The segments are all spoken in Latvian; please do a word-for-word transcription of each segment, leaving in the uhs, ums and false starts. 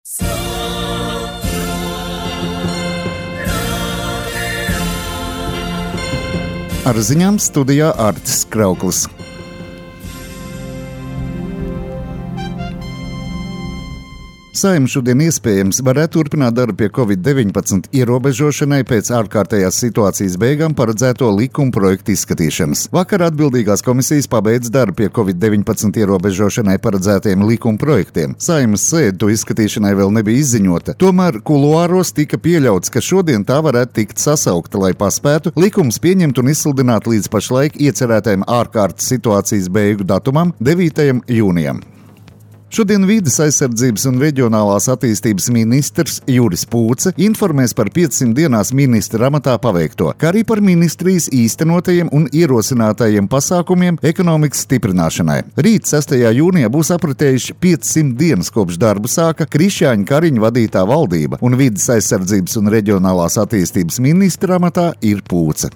Ar ziņām studijā Artis Krauklis. Saeima šodien iespējams varētu turpināt darbu pie covid deviņpadsmit ierobežošanai pēc ārkārtējās situācijas beigām paredzēto likuma projektu izskatīšanas. Vakar atbildīgās komisijas pabeidz darbu pie covid deviņpadsmit ierobežošanai paredzētiem likuma projektiem. Saeimas sēde to izskatīšanai vēl nebija izziņota. Tomēr kuluāros tika pieļauts, ka šodien tā varētu tikt sasaukta, lai paspētu likumus pieņemt un izsludināt līdz pašlaik iecerētajam ārkārtas situācijas beigu datumam devītajam jūnijam. Šodien Vides aizsardzības un reģionālās attīstības ministrs Juris Pūce informēs par piecsimt dienās ministra amatā paveikto, kā arī par ministrijas īstenotajiem un ierosinātajiem pasākumiem ekonomikas stiprināšanai. Rīt sestajā jūnijā būs apritējuši piecsimt dienas kopš darbu sāka Krišjāņa Kariņa vadītā valdība, un Vides aizsardzības un reģionālās attīstības ministra amatā ir Pūce.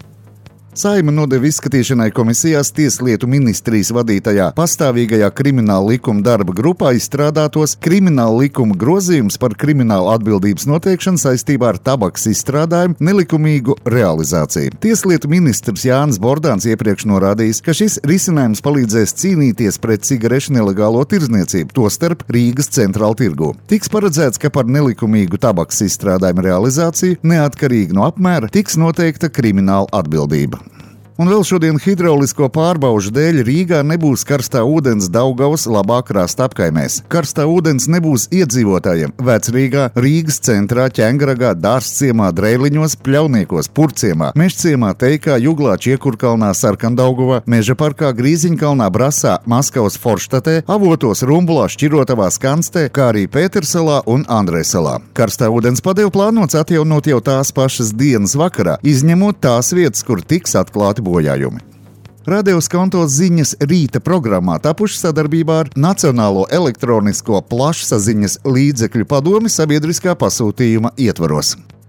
Saeima nodeva izskatīšanai komisijās Tieslietu ministrijas vadītajā pastāvīgajā krimināla likuma darba grupā izstrādātos krimināla likuma grozījumus par kriminālu atbildības noteikšanu saistībā ar tabakas izstrādājumu nelikumīgu realizāciju. Tieslietu ministrs Jānis Bordāns iepriekš norādījis, ka šis risinājums palīdzēs cīnīties pret cigarešu nelegālo tirdzniecību, tostarp Rīgas centrāla tirgū. Tiks paredzēts, ka par nelikumīgu tabakas izstrādājumu realizāciju, neatkarīgi no apmēra, tiks noteikta krimināla atbildība. Un vēl šodien hidraulisko pārbaužu dēļ Rīgā nebūs karstā ūdens Daugavas labā krasta apkaimēs. Karstā ūdens nebūs iedzīvotājiem Vecrīgā, Rīgas centrā, Ķengragā, Dārzciemā, Dreiliņos, Pļauniekos, Purciemā, Mežciemā, Teikā, Juglā, Čiekurkalnā, Sarkandaugavā, Mežaparkā, Grīziņkalnā, Brasā, Maskavas Forštatē, Avotos, Rumbulā, Šķirotavā, Skanstē, kā arī Pētersalā un Andrēsalā. Karstā ūdens padevu plānots atjaunot jau tās pašas dienas vakarā, izņemot tās vietas, kur tiks atklāti bojājumi. Radio Skonto ziņas rīta programmā tapuši sadarbībā ar Nacionālo elektronisko plašsaziņas līdzekļu padomi sabiedriskā pasūtījuma ietvaros.